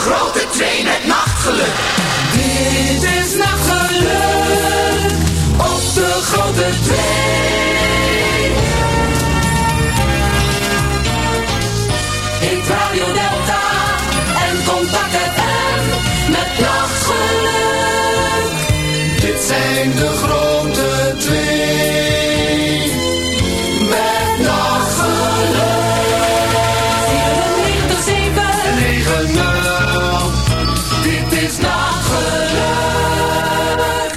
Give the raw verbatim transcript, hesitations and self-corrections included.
grote twee met nachtgeluk. Dit is nachtgeluk op de grote twee. Ik Radio Delta en Contact F M met nachtgeluk. Dit zijn de grote